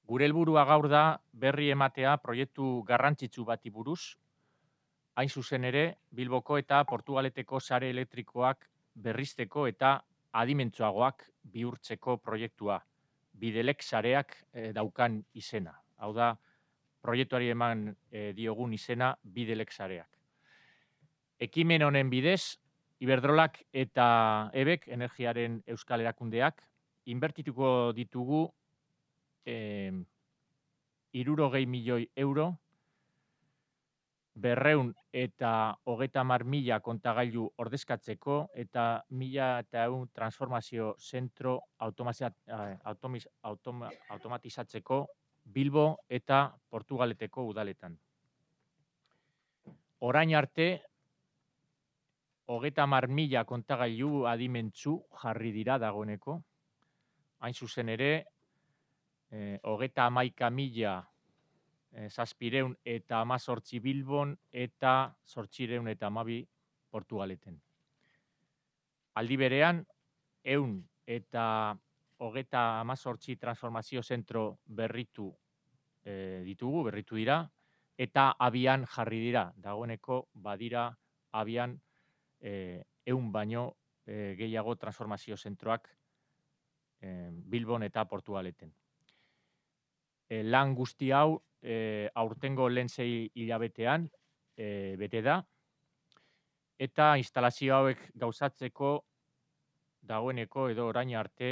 Gure helburua gaur da berri ematea proiektu garrantzitsu bati buruz, hain zuzen ere Bilboko eta Portugaleteko sare elektrikoak berrizteko eta adimentsuagoak bihurtzeko proiektua. Bidelek sareak daukan izena. Hau da, proiektuari eman diogun izena Bidelek sareak. Ekimen honen bidez, Iberdrolak eta EBEK, energiaren euskal erakundeak, inbertituko ditugu 60 milioi euro, 230.000 kontagailu ordezkatzeko eta 1.100 transformazio zentro automatizatzeko Bilbo eta Portugaleteko udaletan. Orain arte, 30.000 kontagailu adimentsu jarri dira dagoeneko. Hain zuzen ere, 31.000 718 Bilbon eta 812 Portugaleten. Aldi berean, 118 transformazio zentro berritu dira, eta abian jarri dira. Dagoeneko badira abian 100 baino gehiago transformazio zentroak Bilbon eta Portugaleten. Lan guzti hau aurtengo lehen 6 hilabetean bete da, eta instalazio hauek gauzatzeko dagoeneko edo orain arte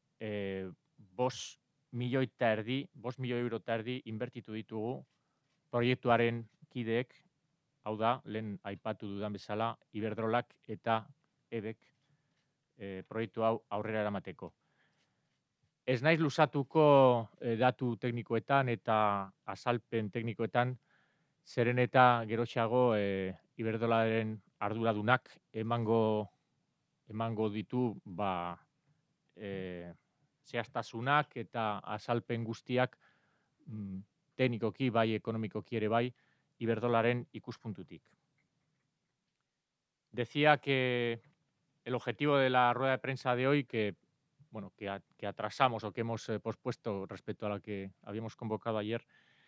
5 milioi euro eta erdi inbertitu ditugu proiektuaren kideek, hau da, lehen aipatu dudan bezala, Iberdrolak eta EBEK proiektu hau aurrera eramateko. Ez naiz luzatuko datu teknikoetan eta azalpen teknikoetan, zeren eta geroxeago Iberdrolaren arduradunak emango ditu zehaztasunak eta azalpen guztiak teknikoki bai ekonomikoki ere bai Iberdrolaren ikuspuntutik. Decía que el objetivo de la rueda de prensa de hoy, que atrasamos o que hemos pospuesto respecto a la que habíamos convocado ayer,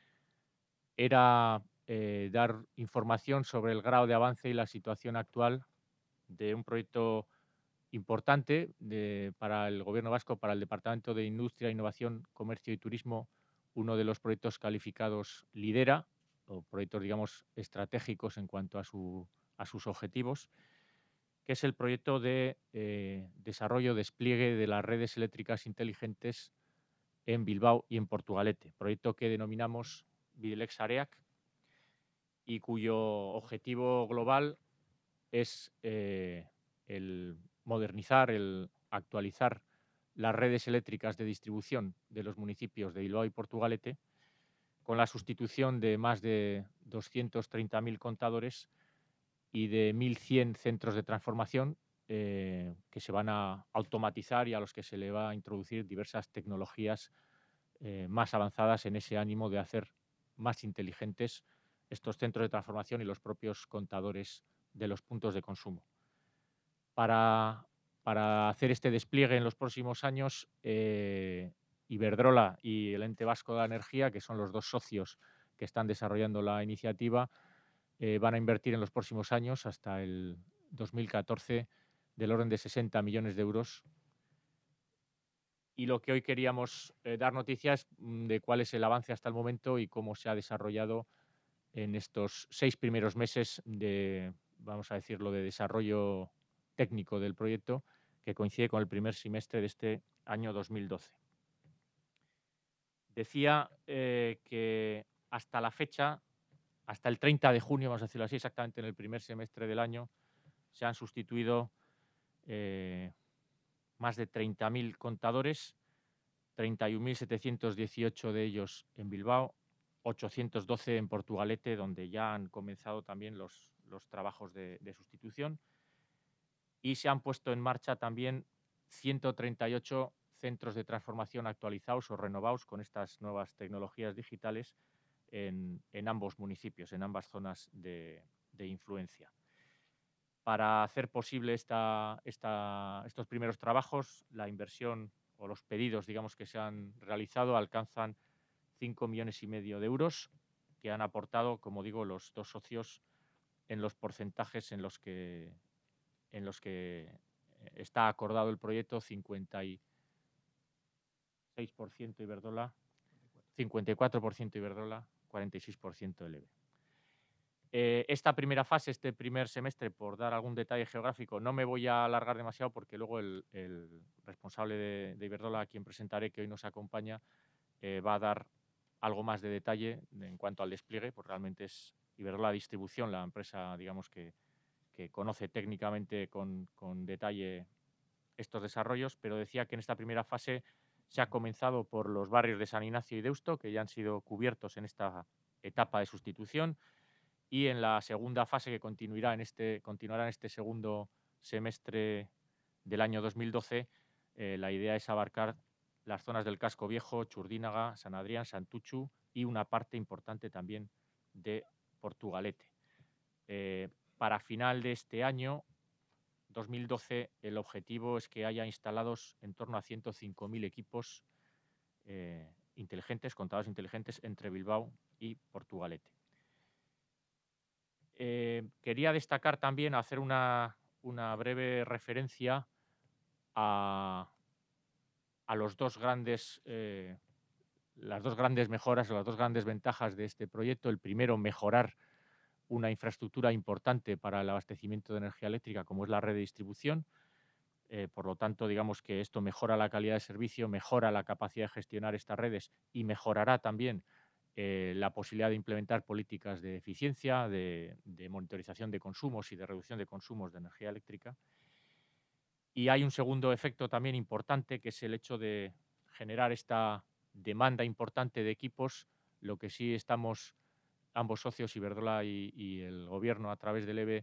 era dar información sobre el grado de avance y la situación actual de un proyecto importante para el Gobierno vasco, para el Departamento de Industria, Innovación, Comercio y Turismo, uno de los proyectos calificados lidera, o proyectos, digamos, estratégicos en cuanto a sus objetivos, que es el proyecto de desarrollo, despliegue de las redes eléctricas inteligentes en Bilbao y en Portugalete, proyecto que denominamos Bidelek sareak y cuyo objetivo global es el modernizar, el actualizar las redes eléctricas de distribución de los municipios de Bilbao y Portugalete, con la sustitución de más de 230.000 contadores y de 1.100 centros de transformación que se van a automatizar y a los que se le va a introducir diversas tecnologías más avanzadas en ese ánimo de hacer más inteligentes estos centros de transformación y los propios contadores de los puntos de consumo. Para hacer este despliegue en los próximos años, Iberdrola y el Ente Vasco de la Energía, que son los dos socios que están desarrollando la iniciativa, van a invertir en los próximos años, hasta el 2014, del orden de 60 millones de euros. Y lo que hoy queríamos dar noticias de cuál es el avance hasta el momento y cómo se ha desarrollado en estos 6 primeros meses de, vamos a decirlo, de desarrollo técnico del proyecto, que coincide con el primer semestre de este año 2012. Decía que hasta la fecha, hasta el 30 de junio, vamos a decirlo así, exactamente en el primer semestre del año, se han sustituido más de 30.000 contadores, 31.718 de ellos en Bilbao, 812 en Portugalete, donde ya han comenzado también los trabajos de sustitución, y se han puesto en marcha también 138 centros de transformación actualizados o renovados con estas nuevas tecnologías digitales en ambos municipios, en ambas zonas de influencia. Para hacer posible estos primeros trabajos, la inversión o los pedidos, digamos, que se han realizado alcanzan 5,5 millones de euros que han aportado, como digo, los dos socios en los porcentajes en los que está acordado el proyecto: 56% Iberdrola, 54% Iberdrola, 46% el EVE. Esta primera fase, este primer semestre, por dar algún detalle geográfico, no me voy a alargar demasiado porque luego el responsable de Iberdrola, a quien presentaré, que hoy nos acompaña, va a dar algo más de detalle en cuanto al despliegue, porque realmente es Iberdrola Distribución la empresa, digamos, que conoce técnicamente con detalle estos desarrollos, pero decía que en esta primera fase se ha comenzado por los barrios de San Ignacio y Deusto, que ya han sido cubiertos en esta etapa de sustitución, y en la segunda fase, que continuará en este segundo semestre del año 2012, la idea es abarcar las zonas del Casco Viejo, Churdínaga, San Adrián, Santuchu y una parte importante también de Portugalete. Para final de este año 2012, el objetivo es que haya instalados en torno a 105.000 equipos inteligentes, contadores inteligentes, entre Bilbao y Portugalete. Quería destacar también, hacer una breve referencia a las dos grandes mejoras o las dos grandes ventajas de este proyecto. El primero, mejorar una infraestructura importante para el abastecimiento de energía eléctrica, como es la red de distribución. Por lo tanto, digamos que esto mejora la calidad de servicio, mejora la capacidad de gestionar estas redes y mejorará también la posibilidad de implementar políticas de eficiencia, de monitorización de consumos y de reducción de consumos de energía eléctrica. Y hay un segundo efecto también importante, que es el hecho de generar esta demanda importante de equipos, lo que sí estamos ambos socios, Iberdrola y el Gobierno, a través del EVE,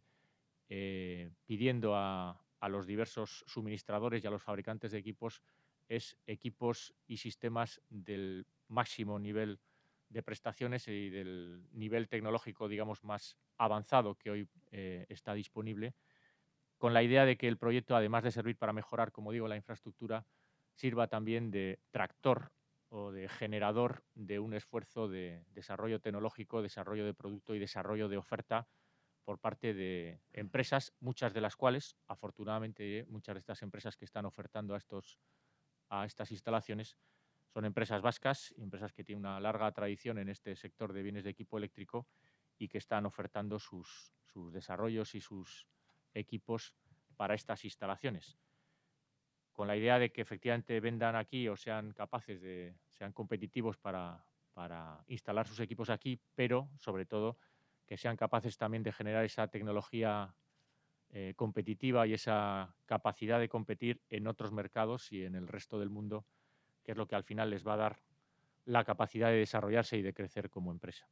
pidiendo a los diversos suministradores y a los fabricantes de equipos, es equipos y sistemas del máximo nivel de prestaciones y del nivel tecnológico, digamos, más avanzado que hoy está disponible, con la idea de que el proyecto, además de servir para mejorar, como digo, la infraestructura, sirva también de tractor o de generador de un esfuerzo de desarrollo tecnológico, desarrollo de producto y desarrollo de oferta por parte de empresas, muchas de las cuales, afortunadamente, muchas de estas empresas que están ofertando a estas instalaciones son empresas vascas, empresas que tienen una larga tradición en este sector de bienes de equipo eléctrico y que están ofertando sus desarrollos y sus equipos para estas instalaciones, con la idea de que efectivamente vendan aquí o sean capaces sean competitivos para instalar sus equipos aquí, pero sobre todo que sean capaces también de generar esa tecnología competitiva y esa capacidad de competir en otros mercados y en el resto del mundo, que es lo que al final les va a dar la capacidad de desarrollarse y de crecer como empresa.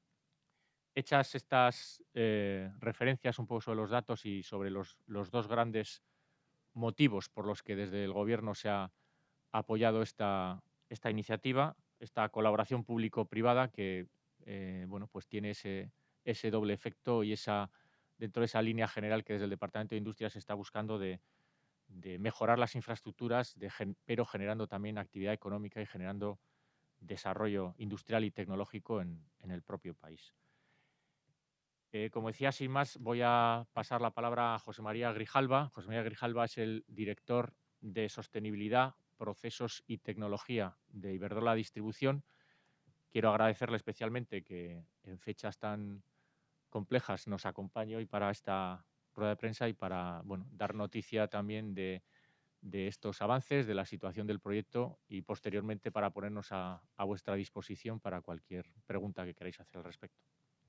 Hechas estas referencias un poco sobre los datos y sobre los dos grandes motivos por los que desde el Gobierno se ha apoyado esta iniciativa, esta colaboración público-privada que bueno, pues tiene ese doble efecto y dentro de esa línea general que desde el Departamento de Industria se está buscando de mejorar las infraestructuras, pero generando también actividad económica y generando desarrollo industrial y tecnológico en el propio país. Como decía, sin más, voy a pasar la palabra a José María Grijalva. José María Grijalva es el director de Sostenibilidad, Procesos y Tecnología de Iberdrola Distribución. Quiero agradecerle especialmente que en fechas tan complejas nos acompañe hoy para esta rueda de prensa y para dar noticia también de estos avances, de la situación del proyecto y posteriormente para ponernos a vuestra disposición para cualquier pregunta que queráis hacer al respecto.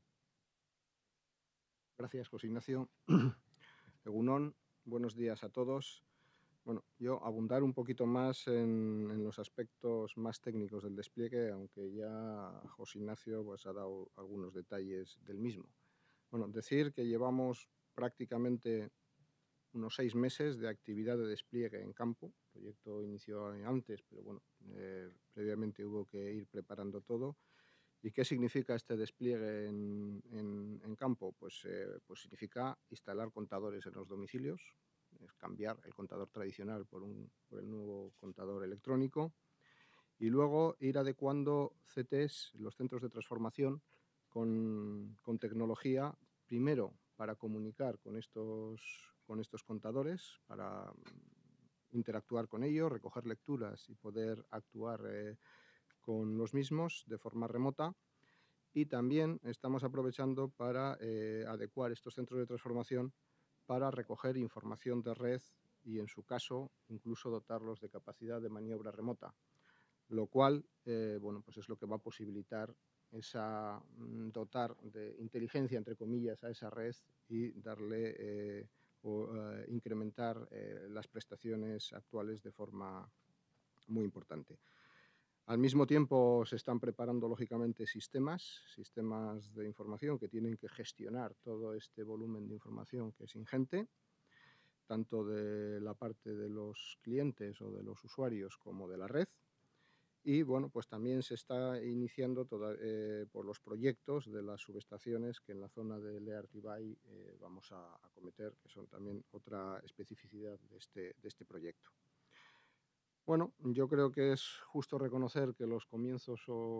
Gracias, José Ignacio. Egunon, buenos días a todos. Bueno, yo abundar un poquito más en los aspectos más técnicos del despliegue, aunque ya José Ignacio pues, ha dado algunos detalles del mismo. Bueno, decir que llevamos prácticamente unos 6 meses de actividad de despliegue en campo. El proyecto inició antes, pero bueno, previamente hubo que ir preparando todo. ¿Y qué significa este despliegue en campo? Pues significa instalar contadores en los domicilios, es cambiar el contador tradicional por el nuevo contador electrónico, y luego ir adecuando CTs, los centros de transformación, con tecnología, primero para comunicar con estos contadores, para interactuar con ellos, recoger lecturas y poder actuar con los mismos de forma remota. Y también estamos aprovechando para adecuar estos centros de transformación para recoger información de red y, en su caso, incluso dotarlos de capacidad de maniobra remota, lo cual bueno, pues es lo que va a posibilitar dotar de inteligencia, entre comillas, a esa red y darle incrementar las prestaciones actuales de forma muy importante. Al mismo tiempo se están preparando, lógicamente, sistemas de información que tienen que gestionar todo este volumen de información que es ingente, tanto de la parte de los clientes o de los usuarios como de la red. Y bueno, pues también se está iniciando por los proyectos de las subestaciones que en la zona de Leartibay vamos a acometer, que son también otra especificidad de este proyecto. Bueno, yo creo que es justo reconocer que los comienzos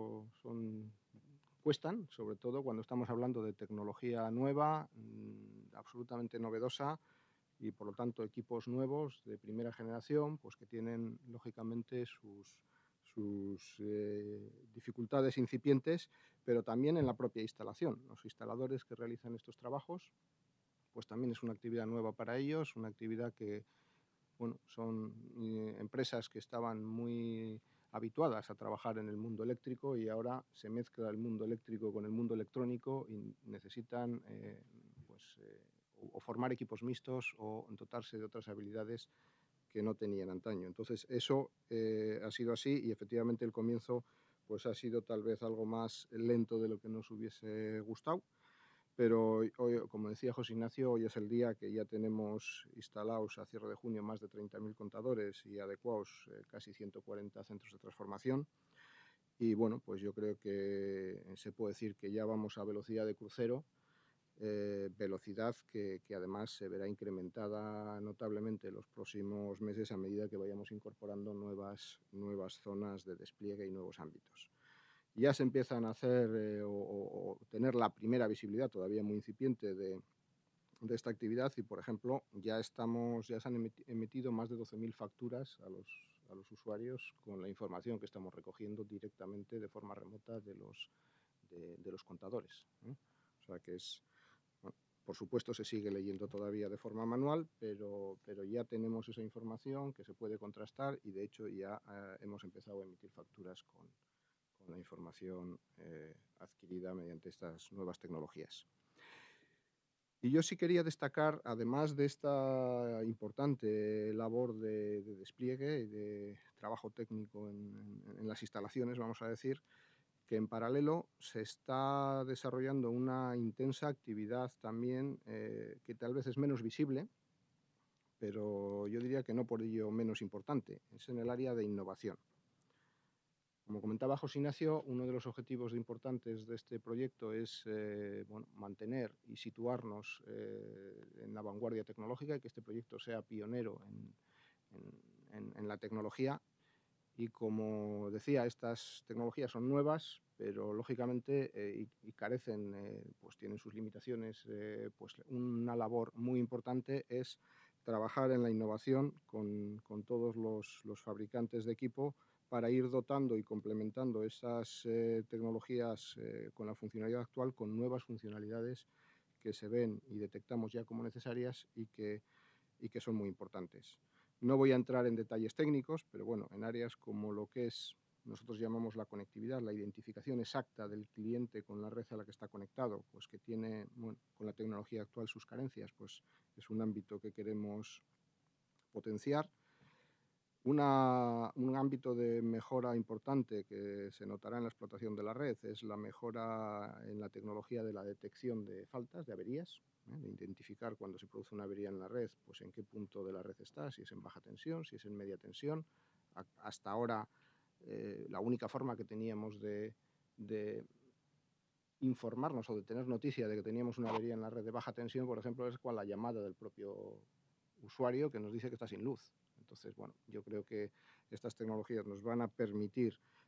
cuestan, sobre todo cuando estamos hablando de tecnología nueva, absolutamente novedosa, y por lo tanto equipos nuevos de primera generación, pues que tienen lógicamente sus dificultades incipientes, pero también en la propia instalación. Los instaladores que realizan estos trabajos, pues también es una actividad nueva para ellos, una actividad que, bueno, son empresas que estaban muy habituadas a trabajar en el mundo eléctrico y ahora se mezcla el mundo eléctrico con el mundo electrónico y necesitan o formar equipos mixtos o dotarse de otras habilidades que no tenían antaño. Entonces, eso ha sido así y efectivamente el comienzo pues ha sido tal vez algo más lento de lo que nos hubiese gustado. Pero hoy, como decía José Ignacio, hoy es el día que ya tenemos instalados a cierre de junio más de 30.000 contadores y adecuados casi 140 centros de transformación. Y bueno, pues yo creo que se puede decir que ya vamos a velocidad de crucero, velocidad que además se verá incrementada notablemente en los próximos meses a medida que vayamos incorporando nuevas zonas de despliegue y nuevos ámbitos. Ya se empiezan a hacer o tener la primera visibilidad, todavía muy incipiente, de esta actividad y, por ejemplo, ya se han emitido más de 12.000 facturas a los usuarios con la información que estamos recogiendo directamente de forma remota de los contadores. O sea que bueno, por supuesto se sigue leyendo todavía de forma manual, pero ya tenemos esa información que se puede contrastar y, de hecho, ya hemos empezado a emitir facturas con la información adquirida mediante estas nuevas tecnologías. Y yo sí quería destacar, además de esta importante labor de despliegue y de trabajo técnico en las instalaciones, vamos a decir, que en paralelo se está desarrollando una intensa actividad también que tal vez es menos visible, pero yo diría que no por ello menos importante. Es en el área de innovación. Como comentaba José Ignacio, uno de los objetivos importantes de este proyecto es mantener y situarnos en la vanguardia tecnológica y que este proyecto sea pionero en la tecnología. Y como decía, estas tecnologías son nuevas, pero lógicamente y carecen, pues tienen sus limitaciones. Pues una labor muy importante es trabajar en la innovación con todos los fabricantes de equipo para ir dotando y complementando esas tecnologías con la funcionalidad actual con nuevas funcionalidades que se ven y detectamos ya como necesarias y que son muy importantes. No voy a entrar en detalles técnicos, pero bueno, en áreas como lo que nosotros llamamos la conectividad, la identificación exacta del cliente con la red a la que está conectado, pues que tiene, con la tecnología actual sus carencias, pues es un ámbito que queremos potenciar. Un ámbito de mejora importante que se notará en la explotación de la red es la mejora en la tecnología de la detección de faltas, de averías, de identificar cuando se produce una avería en la red, pues en qué punto de la red está, si es en baja tensión, si es en media tensión. Hasta ahora la única forma que teníamos de informarnos o de tener noticia de que teníamos una avería en la red de baja tensión, por ejemplo, es con la llamada del propio usuario que nos dice que está sin luz. Entonces, bueno, yo creo que estas tecnologías nos van a permitir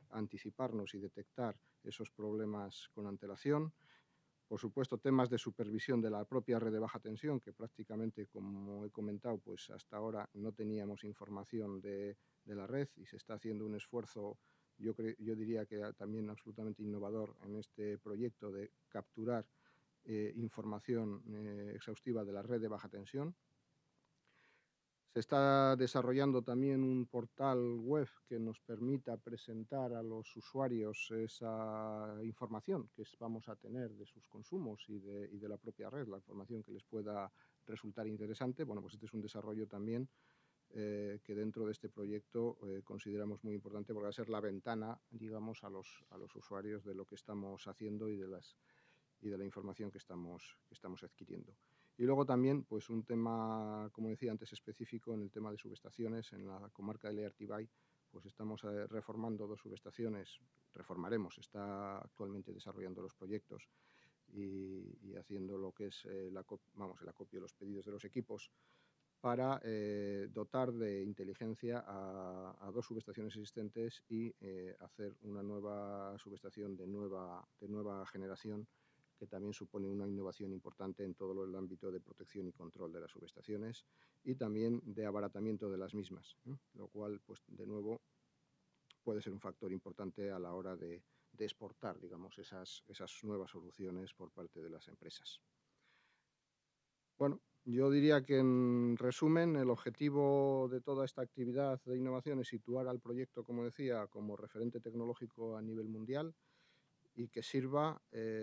anticiparnos y detectar esos problemas con antelación. Por supuesto, temas de supervisión de la propia red de baja tensión, que prácticamente, como he comentado, pues hasta ahora no teníamos información de la red y se está haciendo un esfuerzo, yo diría que también absolutamente innovador en este proyecto de capturar información exhaustiva de la red de baja tensión. Se está desarrollando también un portal web que nos permita presentar a los usuarios esa información que vamos a tener de sus consumos y de la propia red, la información que les pueda resultar interesante. Bueno, pues este es un desarrollo también que dentro de este proyecto consideramos muy importante porque va a ser la ventana, digamos, a los usuarios de lo que estamos haciendo y de la información que estamos adquiriendo. Y luego también, pues un tema, como decía antes, específico en el tema de subestaciones. En la comarca de Leartibay, pues estamos reformando 2 subestaciones, reformaremos, está actualmente desarrollando los proyectos y haciendo lo que es el acopio de los pedidos de los equipos para dotar de inteligencia a 2 subestaciones existentes y hacer una nueva subestación de nueva generación, que también supone una innovación importante en todo el ámbito de protección y control de las subestaciones y también de abaratamiento de las mismas, lo cual, pues de nuevo, puede ser un factor importante a la hora de exportar, digamos, esas nuevas soluciones por parte de las empresas. Bueno, yo diría que, en resumen, el objetivo de toda esta actividad de innovación es situar al proyecto, como decía, como referente tecnológico a nivel mundial y que sirva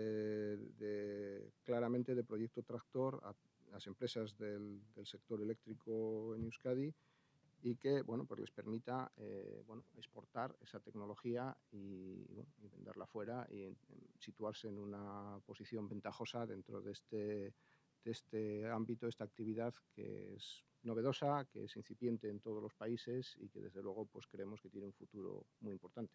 claramente de proyecto tractor a las empresas del sector eléctrico en Euskadi y que, bueno, pues les permita exportar esa tecnología y venderla fuera y situarse en una posición ventajosa dentro de este ámbito, esta actividad que es novedosa, que es incipiente en todos los países y que desde luego pues creemos que tiene un futuro muy importante.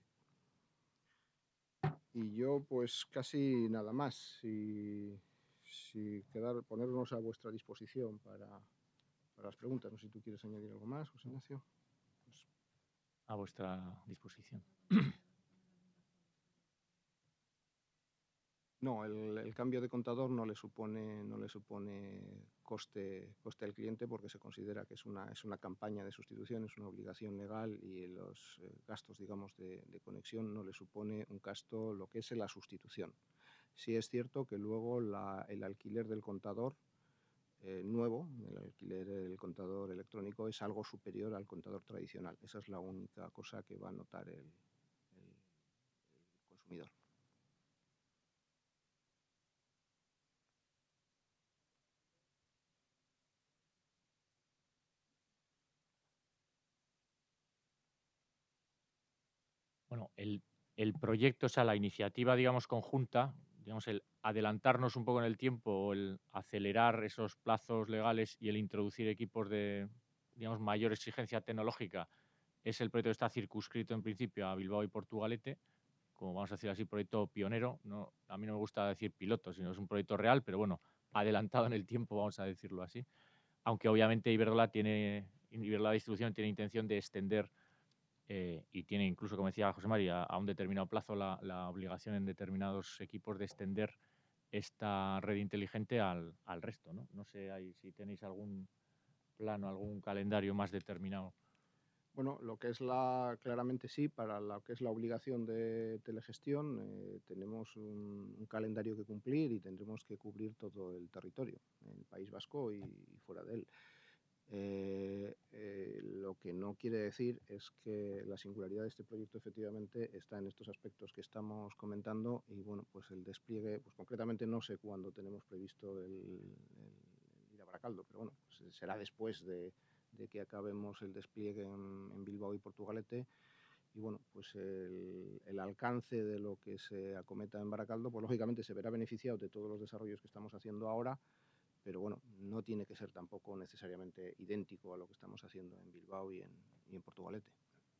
Y yo pues casi nada más, ponernos a vuestra disposición para las preguntas. No sé si tú quieres añadir algo más, José Ignacio. Pues... A vuestra disposición. No, el cambio de contador no le supone coste al cliente, porque se considera que es una campaña de sustitución, es una obligación legal y los gastos, digamos, de conexión no le supone un gasto lo que es la sustitución. Sí es cierto que luego el alquiler del contador nuevo, el alquiler del contador electrónico, es algo superior al contador tradicional. Esa es la única cosa que va a notar el consumidor. Bueno, el proyecto, o sea, la iniciativa, digamos, conjunta, digamos, el adelantarnos un poco en el tiempo o el acelerar esos plazos legales y el introducir equipos de, digamos, mayor exigencia tecnológica, es el proyecto que está circunscrito en principio a Bilbao y Portugalete, como vamos a decir así, proyecto pionero. No, a mí no me gusta decir piloto, sino es un proyecto real, pero bueno, adelantado en el tiempo, vamos a decirlo así. Aunque obviamente Iberdrola Distribución tiene intención de extender y tiene incluso, como decía José María, a un determinado plazo la obligación en determinados equipos de extender esta red inteligente al resto, ¿no? No sé si tenéis algún plano, algún calendario más determinado. Bueno, lo que es claramente sí, para lo que es la obligación de telegestión, tenemos un calendario que cumplir y tendremos que cubrir todo el territorio, el País Vasco y fuera de él. Lo que no quiere decir es que la singularidad de este proyecto efectivamente está en estos aspectos que estamos comentando y bueno, pues el despliegue, pues concretamente no sé cuándo tenemos previsto el ir a Baracaldo, pero bueno, pues será después de que acabemos el despliegue en Bilbao y Portugalete. Y bueno, pues el alcance de lo que se acometa en Baracaldo, pues lógicamente se verá beneficiado de todos los desarrollos que estamos haciendo ahora, pero bueno, no tiene que ser tampoco necesariamente idéntico a lo que estamos haciendo en Bilbao y en Portugalete.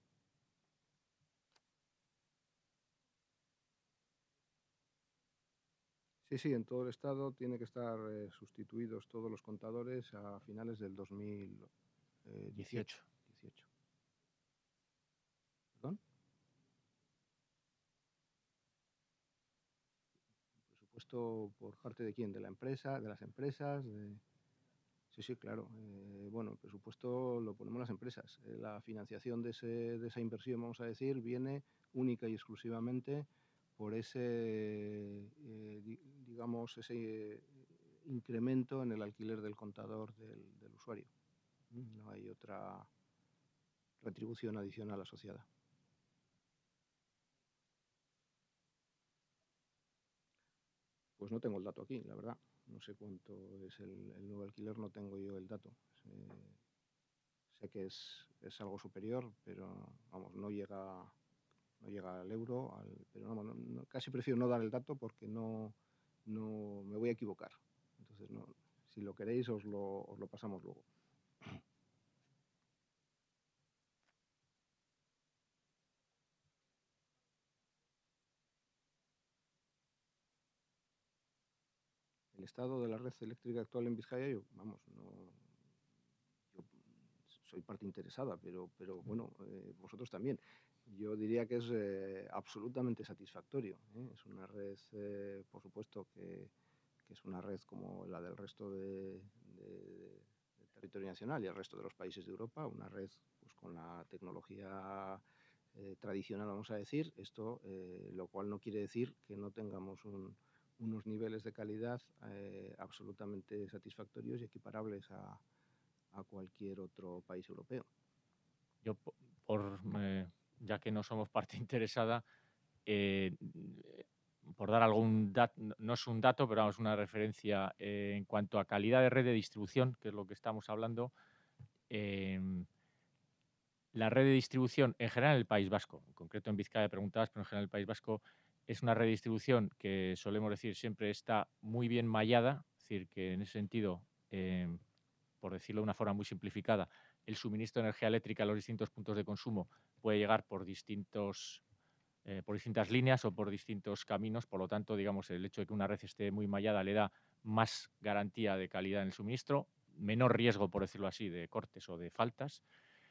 Sí, en todo el estado tiene que estar sustituidos todos los contadores a finales del 2018. ¿Perdón? ¿Esto por parte de quién? ¿De la empresa? ¿De las empresas? Sí, sí, claro. Bueno, el presupuesto lo ponemos las empresas. La financiación de esa inversión, vamos a decir, viene única y exclusivamente por ese, digamos, ese incremento en el alquiler del contador del usuario. No hay otra retribución adicional asociada. Pues no tengo el dato aquí, la verdad. No sé cuánto es el nuevo alquiler, no tengo yo el dato. Sé que es algo superior, pero vamos, no llega al euro, pero vamos, casi prefiero no dar el dato porque no me voy a equivocar. Entonces, no, si lo queréis, os lo pasamos luego. El estado de la red eléctrica actual en Vizcaya, yo soy parte interesada, pero bueno, vosotros también. Yo diría que es absolutamente satisfactorio. Es una red, por supuesto, que es una red como la del resto del territorio nacional y el resto de los países de Europa, una red pues, con la tecnología tradicional, vamos a decir. Esto, lo cual no quiere decir que no tengamos unos niveles de calidad absolutamente satisfactorios y equiparables a cualquier otro país europeo. Yo, ya que no somos parte interesada, eh, por dar algún dato, no es un dato, pero vamos, una referencia en cuanto a calidad de red de distribución, que es lo que estamos hablando. La red de distribución en general en el País Vasco, en concreto en Vizcaya preguntabas, pero en general el País Vasco es una red de distribución que solemos decir siempre está muy bien mallada, es decir, que en ese sentido, por decirlo de una forma muy simplificada, el suministro de energía eléctrica a los distintos puntos de consumo puede llegar por distintas líneas o por distintos caminos. Por lo tanto, digamos, el hecho de que una red esté muy mallada le da más garantía de calidad en el suministro, menor riesgo, por decirlo así, de cortes o de faltas.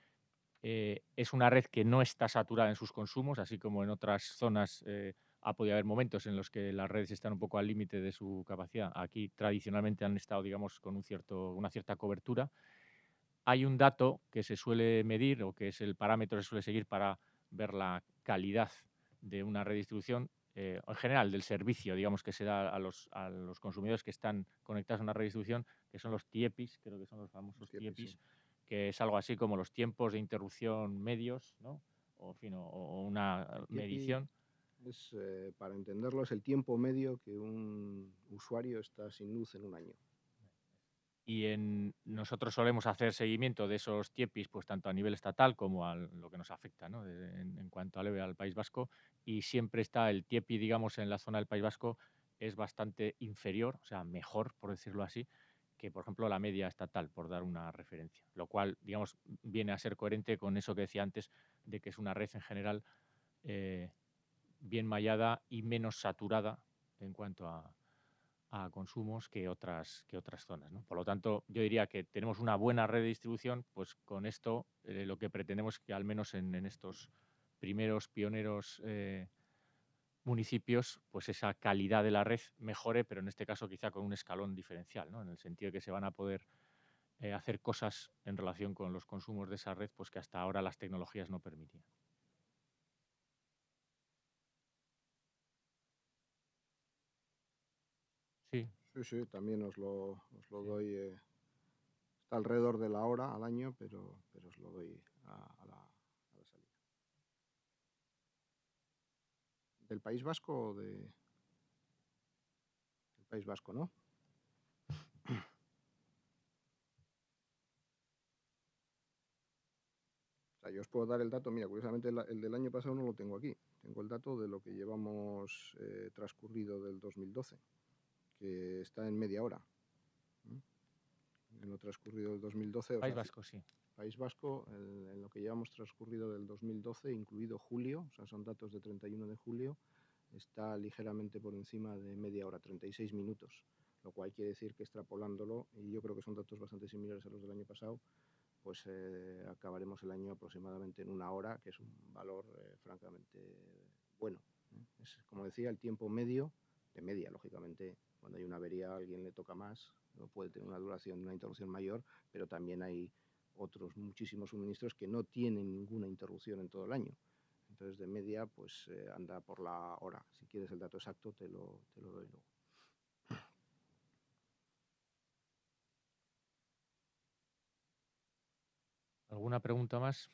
Es una red que no está saturada en sus consumos, así como en otras zonas ha podido haber momentos en los que las redes están un poco al límite de su capacidad. Aquí tradicionalmente han estado, digamos, con una cierta cobertura. Hay un dato que se suele medir o que es el parámetro que se suele seguir para ver la calidad de una redistribución, en general del servicio, digamos, que se da a los consumidores que están conectados a una redistribución, que son los TIEPIs, creo que son los famosos TIEPIs, Sí. que es algo así como los tiempos de interrupción medios, ¿no? O, en fin, o una El TIEPI medición. es, para entenderlo, es el tiempo medio que un usuario está sin luz en un año. Y nosotros solemos hacer seguimiento de esos TIEPIs, pues tanto a nivel estatal como a lo que nos afecta, ¿no? En cuanto al País Vasco. Y siempre está el TIEPI, digamos, en la zona del País Vasco es bastante inferior, o sea, mejor, por decirlo así, que, por ejemplo, la media estatal, por dar una referencia. Lo cual, digamos, viene a ser coherente con eso que decía antes, de que es una red en general bien mallada y menos saturada en cuanto a consumos que otras zonas, ¿no? Por lo tanto, yo diría que tenemos una buena red de distribución, pues con esto lo que pretendemos es que al menos en estos primeros pioneros municipios, pues esa calidad de la red mejore, pero en este caso quizá con un escalón diferencial, ¿no? En el sentido de que se van a poder hacer cosas en relación con los consumos de esa red, pues que hasta ahora las tecnologías no permitían. Sí, Sí, también os lo sí. doy. Está alrededor de la hora al año, pero os lo doy a la salida. ¿Del País Vasco o del País Vasco, no? O sea, yo os puedo dar el dato, mira, curiosamente el del año pasado no lo tengo aquí. Tengo el dato de lo que llevamos transcurrido del 2012, que está en media hora. En lo transcurrido del 2012, o País sea, Vasco, sí. País Vasco, en lo que llevamos transcurrido del 2012, incluido julio, o sea, son datos de 31 de julio, está ligeramente por encima de media hora, 36 minutos, lo cual quiere decir que extrapolándolo, y yo creo que son datos bastante similares a los del año pasado, pues acabaremos el año aproximadamente en una hora, que es un valor francamente bueno. Es, como decía, el tiempo medio de media. Lógicamente, cuando hay una avería a alguien le toca más, no puede tener una duración de una interrupción mayor, pero también hay otros muchísimos suministros que no tienen ninguna interrupción en todo el año. Entonces, de media, pues anda por la hora. Si quieres el dato exacto, te lo doy luego. ¿Alguna pregunta más?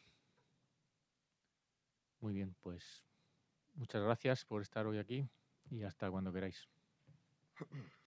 Muy bien, pues muchas gracias por estar hoy aquí y hasta cuando queráis.